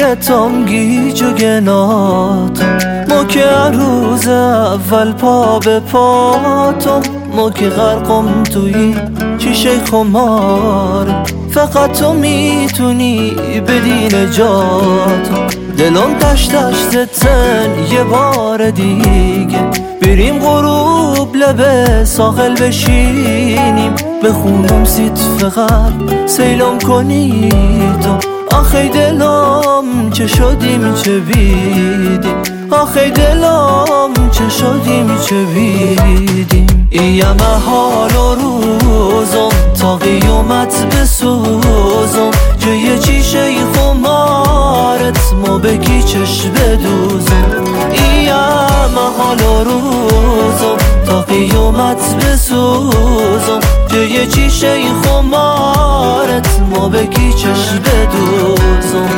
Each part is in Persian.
تام گیج و گناتم ما که روز اول پا به پاتم ما که غرقم توی چیشه خمار فقط تو میتونی بدی نجاتم دلم تشت زدن یه بار دیگه بریم غروب لبه ساحل بشینیم بخونم سیت فقط سیلم کنی تو آخی دلم چه شدیم چه بیدیم آخی دلم چه شدیم چه بیدیم ایم حال و روزم تا قیامت بسوزم جای چیشه خمارت ما بگی چش بدوزم ایم حال و روزم تا قیامت بسوزم جای چیشه خمارت ما بگی چش بدوزم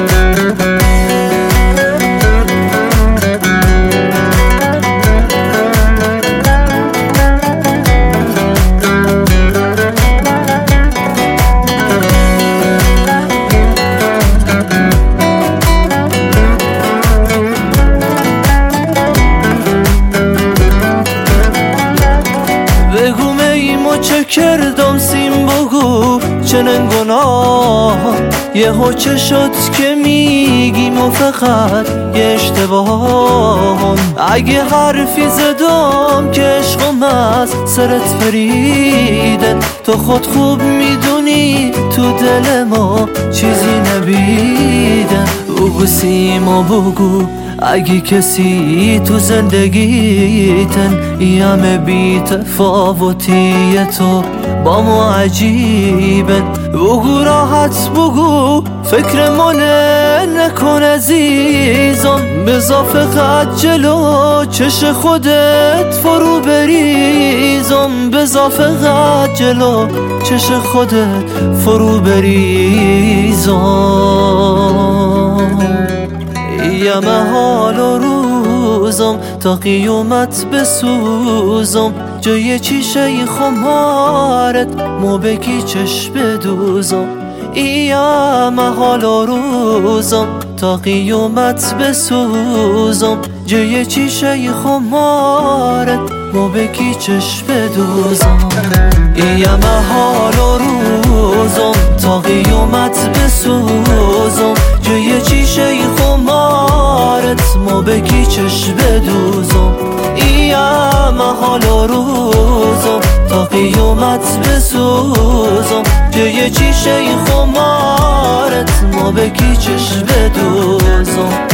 چه کردم سیم بگو چنین گناه یهو چه شد که میگیم و فقط یه اشتباه اگه حرفی زدم که عشقم از سرت فریده تو خود خوب میدونی تو دل ما چیزی نبیده بگو سیما بگو اگه کسی تو زندگیتن همه بی تفاوتی تو با ما عجیبن بگو راحت بگو فکر منه نکن عزیزم بذار فقط جلو چش خودت فرو بریزم بذار فقط جلو چش خودت فرو بریزم یم حال و روزم تا قیامت بسوزم جای چیشه خمارت ما بگی چش بدوزم یم حال و روزم تا قیامت بسوزم جای چیشه خمارت ما بگی چش بدوزم یم حال و روزم تا قیامت بسوزم جای چیشه خمارت ما بگی چش بدوزم یم حال و روزم تا قیامت بسوزم جای چیشه خمارت ما بگی چش بدوزم